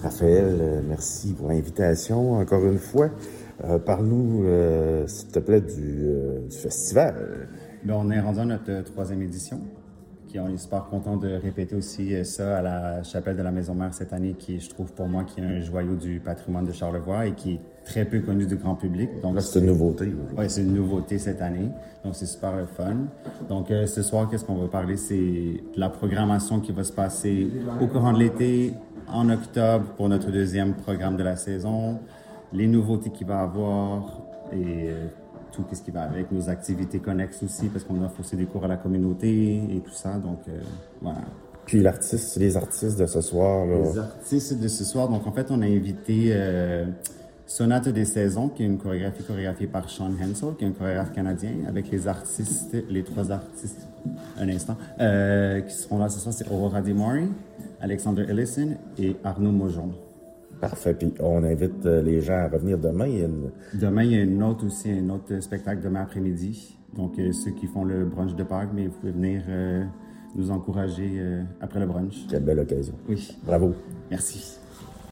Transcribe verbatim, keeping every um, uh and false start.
Raphaël, euh, merci pour l'invitation encore une fois. Euh, Parle-nous, euh, s'il te plaît, du, euh, du festival. Bien, on est rendu à notre troisième édition. Qui on est super content de répéter aussi ça à la chapelle de la Maison Mère cette année, qui je trouve pour moi qui est un joyau du patrimoine de Charlevoix et qui est très peu connu du grand public. Donc là, c'est une nouveauté. Oui, c'est une nouveauté cette année. Donc c'est super le fun. Donc euh, ce soir, qu'est-ce qu'on va parler? C'est de la programmation qui va se passer au courant de l'été, en octobre pour notre deuxième programme de la saison, les nouveautés qu'il va y avoir et euh, tout ce qui va avec, nos activités connexes aussi, parce qu'on offre aussi des cours à la communauté et tout ça, donc euh, voilà. Puis l'artiste, les artistes de ce soir, là. Les artistes de ce soir, donc en fait, on a invité euh, Sonate des Saisons, qui est une chorégraphie chorégraphiée par Sean Hensel, qui est un chorégraphe canadien, avec les artistes, les trois artistes, un instant, euh, qui seront là ce soir, c'est Aurora Demori, Alexander Ellison et Arnaud Maujon. Parfait. Puis on invite les gens à revenir demain. Il y a une... Demain, il y a une autre aussi, un autre spectacle demain après-midi. Donc, euh, ceux qui font le brunch de Pâques, mais vous pouvez venir euh, nous encourager euh, après le brunch. Quelle belle occasion. Oui. Bravo. Merci.